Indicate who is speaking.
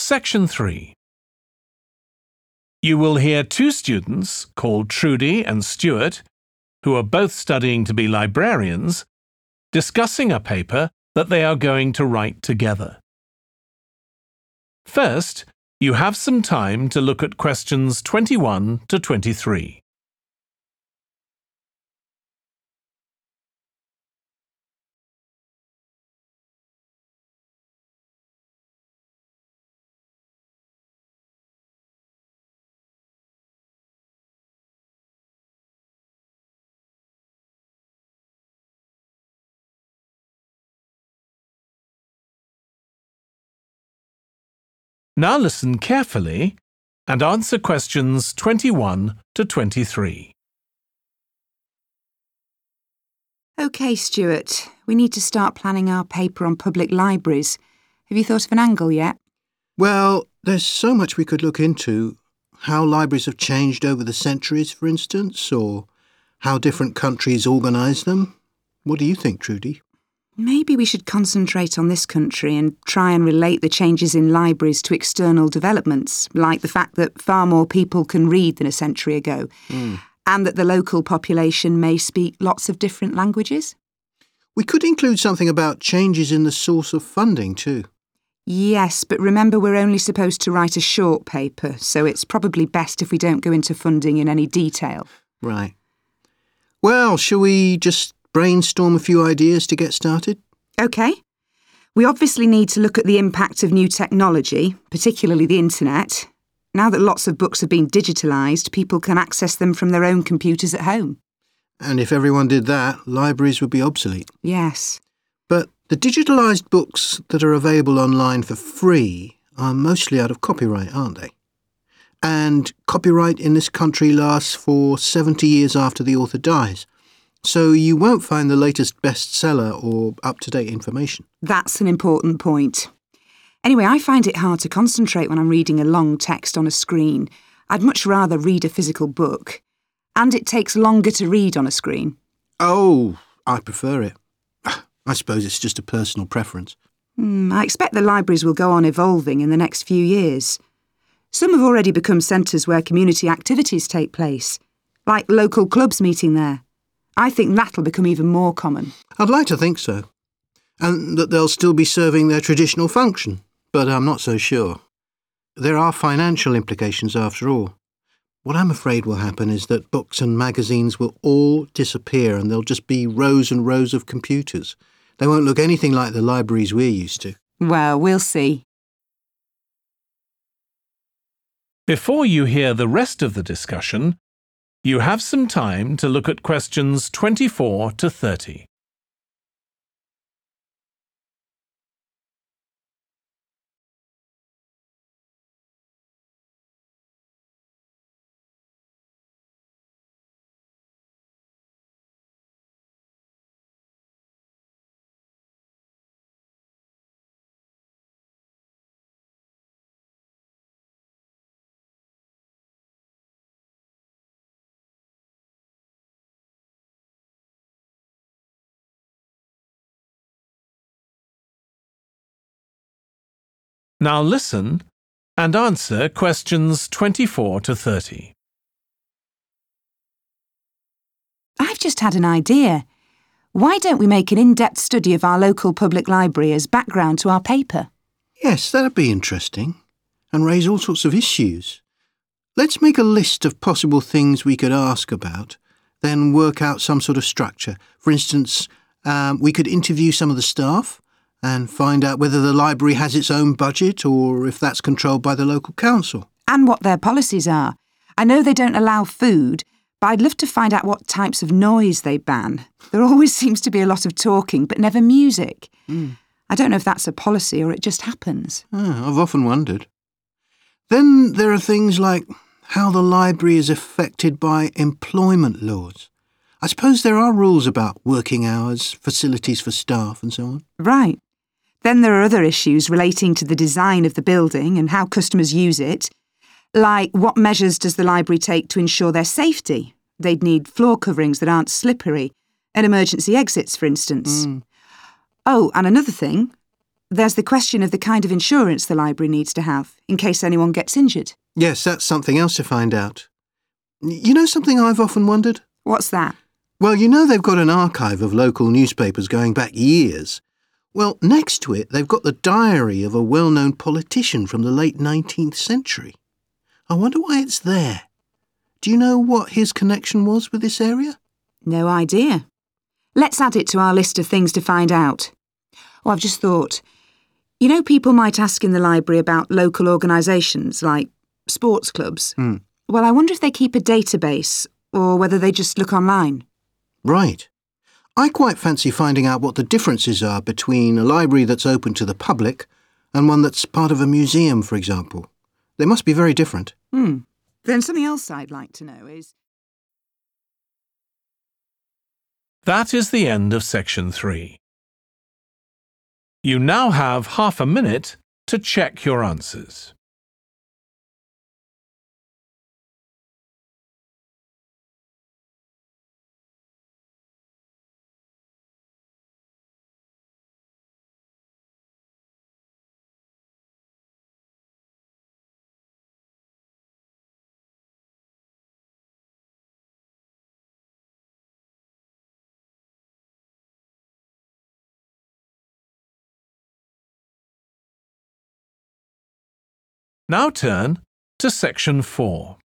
Speaker 1: Section 3. You will hear two students called Trudy and Stuart, who are both studying to be librarians, discussing a paper that they are going to write together. First, you have some time to look at questions 21 to 23. Now listen carefully and answer questions 21 to 23.
Speaker 2: OK, Stuart, we need to start planning our paper on public libraries. Have you thought of an angle yet?
Speaker 3: Well, there's so much we could look into. How libraries have changed over the centuries, for instance, or how different countries organise them. What do you think, Trudy?
Speaker 2: Maybe we should concentrate on this country and try and relate the changes in libraries to external developments, like the fact that far more people can read than a century ago, and that the local population may speak lots of different languages.
Speaker 3: We could include something about changes in the source of funding too.
Speaker 2: Yes, but remember we're only supposed to write a short paper, so it's probably best if we don't go into funding in any detail.
Speaker 3: Right. Well, shall we just brainstorm a few ideas to get started?
Speaker 2: OK. We obviously need to look at the impact of new technology, particularly the internet. Now that lots of books have been digitalised, people can access them from their own computers at home.
Speaker 3: And if everyone did that, libraries would be obsolete.
Speaker 2: Yes.
Speaker 3: But the digitalised books that are available online for free are mostly out of copyright, aren't they? And copyright in this country lasts for 70 years after the author dies. So you won't find the latest bestseller or up-to-date information.
Speaker 2: That's an important point. Anyway, I find it hard to concentrate when I'm reading a long text on a screen. I'd much rather read a physical book. And it takes longer to read on a screen.
Speaker 3: Oh, I prefer it. I suppose it's just a personal preference.
Speaker 2: I expect the libraries will go on evolving in the next few years. Some have already become centres where community activities take place, like local clubs meeting there. I think that'll become even more common.
Speaker 3: I'd like to think so. And that they'll still be serving their traditional function, but I'm not so sure. There are financial implications after all. What I'm afraid will happen is that books and magazines will all disappear and there'll just be rows and rows of computers. They won't look anything like the libraries we're used to.
Speaker 2: Well, we'll see.
Speaker 1: Before you hear the rest of the discussion, you have some time to look at questions 24 to 30. Now listen and answer questions 24 to 30.
Speaker 2: I've just had an idea. Why don't we make an in-depth study of our local public library as background to our paper?
Speaker 3: Yes, that'd be interesting. And raise all sorts of issues. Let's make a list of possible things we could ask about, then work out some sort of structure. For instance, we could interview some of the staff and find out whether the library has its own budget or if that's controlled by the local council.
Speaker 2: And what their policies are. I know they don't allow food, but I'd love to find out what types of noise they ban. There always seems to be a lot of talking, but never music. I don't know if that's a policy or it just happens.
Speaker 3: I've often wondered. Then there are things like how the library is affected by employment laws. I suppose there are rules about working hours, facilities for staff and so on.
Speaker 2: Right. Then there are other issues relating to the design of the building and how customers use it, like what measures does the library take to ensure their safety? They'd need floor coverings that aren't slippery, and emergency exits, for instance. Oh, and another thing, there's the question of the kind of insurance the library needs to have in case anyone gets injured.
Speaker 3: Yes, that's something else to find out. You know something I've often wondered?
Speaker 2: What's that?
Speaker 3: Well, you know they've got an archive of local newspapers going back years. Well, next to it, they've got the diary of a well-known politician from the late 19th century. I wonder why it's there. Do you know what his connection was with this area?
Speaker 2: No idea. Let's add it to our list of things to find out. Oh, I've just thought. You know, people might ask in the library about local organisations like sports clubs. Well, I wonder if they keep a database or whether they just look online.
Speaker 3: Right. I quite fancy finding out what the differences are between a library that's open to the public and one that's part of a museum, for example. They must be very different.
Speaker 2: Then something else I'd like to know is...
Speaker 1: That is the end of section 3. You now have half a minute to check your answers. Now turn to section 4.